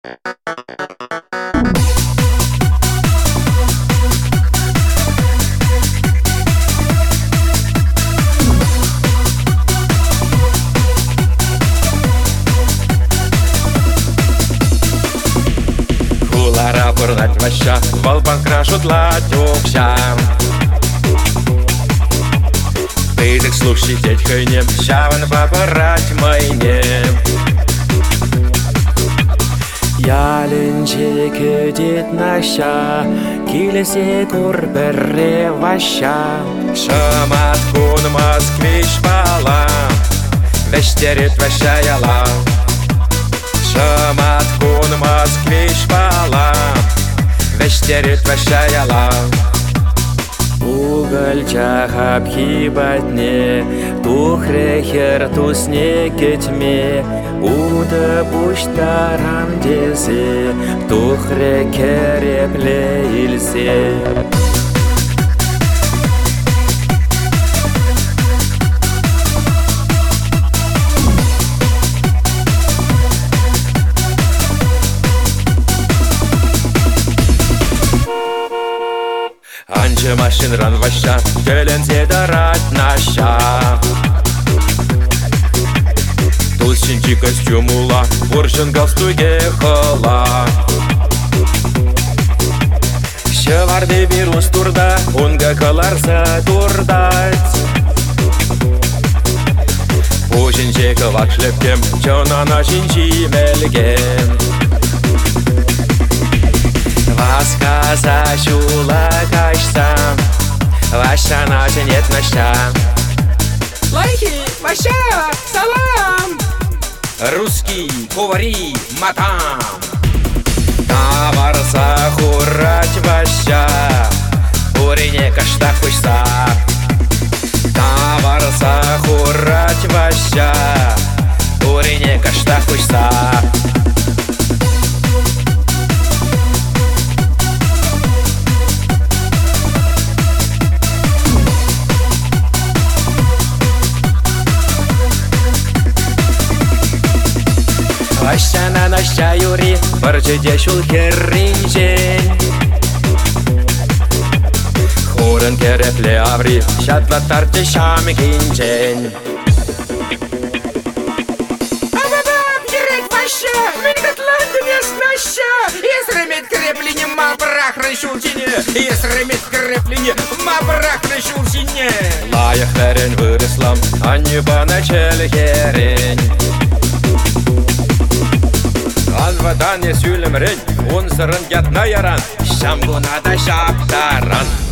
Хулара пырнать ваща, волбан крашут ладюкся. Пыток слушай, дядька не щаван попарать майне. Ялынче кедет наша, килесе курберре ваща. Шамат кун москвич пала, вещерит ваща яла. Шамат кун москвич пала, вещерит ваща яла. Угольчах обхибатне, тухрехер тусне кетьме. Уда буштарам дезе, тухре керепле илсе. Анче машин ран ваща, келенсе дарать наща. Тулсинчи костюмула, буржин галстуге хола. Шеварде вирус турда, унга каларса турдать. Ужинче калак шлепкем, чона начинчи мелген. Васказа чула качса, ваща наче нет наща. Лайки, ваща, салам! Русский, говори, матам. Таварса хурать ваща, урине кашта хуйса. Таварса хурать ваща, урине кашта хуйса. Ващана наща юри, парчеде шул херринчен. Хурен керепле аври, шатла тарте шаме кинчен. Абабаб, ерет ваща, мингатланды мест наща. Есремет креплине, ма брах решултине. Есремет креплине, ма брах решултине. Лая херен вырослам, а не по начале херень. Алвадан не сюлем рень, он сырын ятна яран, шамгуна да шаптаран.